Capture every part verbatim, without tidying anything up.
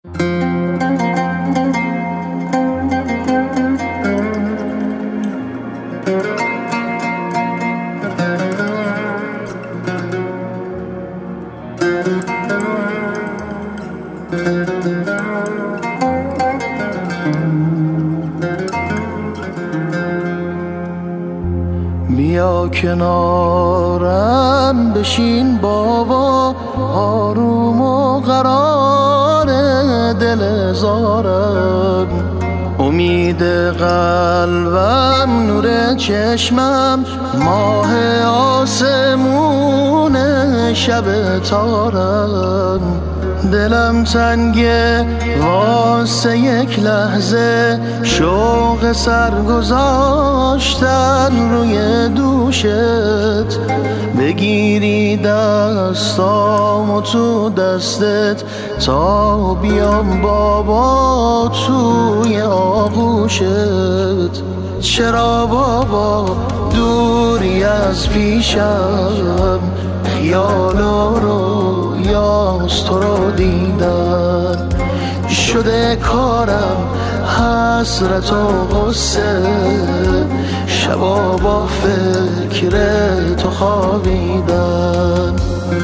بیا کنارم بشین بابا، آروم و قرار دل زارم. امید قلبم، نور چشمم، ماه آسمون شب تارم. دلم تنگه واسه یک لحظه، شوق سر گذاشتن روی دوشت. بگیری دستامو تو دستت تا بیام بابا توی آغوشت. چرا بابا دوری از پیشم، خیالا رو یاست تو رو دیدن. شده کارم حسرت و غصه، شبا با فکر تو خوابیدن.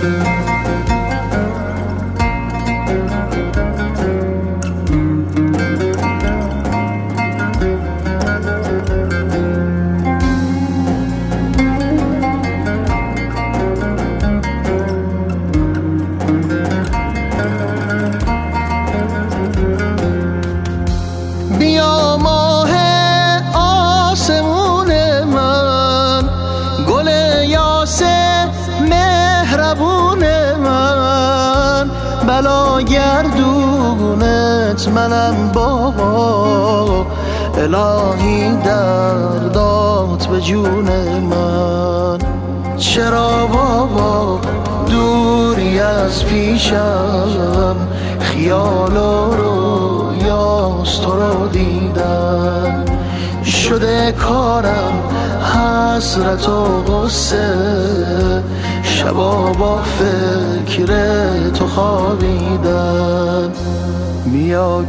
بیا ماه آسمون من، گل یاس مهربون من. بلا گردونت منم بابا، الهی دردات به جون من. چرا بابا دوری از پیشم، خیالا رو یاست تو رو دیدن. شده کارم حسرت و غصه، شبا با فکر تو خوابیدن. بیا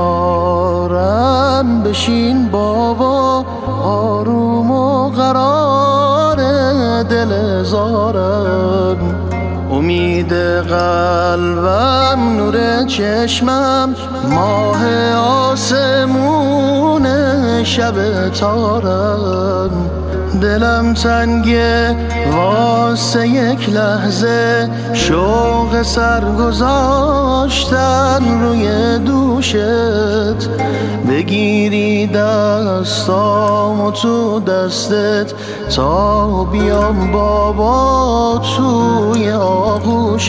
کنارم بشین بابا، آروم و قرار دل زارم. امید قلبم، نور چشمم، ماه آسمون شب تارم. دلم تنگه واسه یک لحظه، شوق سر گذاشتن روی دوشت. بگیری دستامو تو دستت تا بیام بابا توی آغوشت.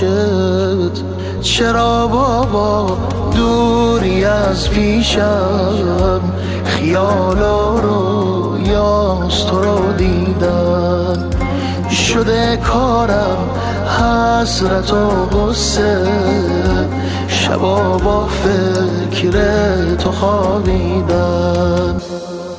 چرا بابا دوری از پیشم، خیالا رو یاست تو رو دیدن. شده کارم حسرت و غصه، شبا با فکر تو خوابیدن.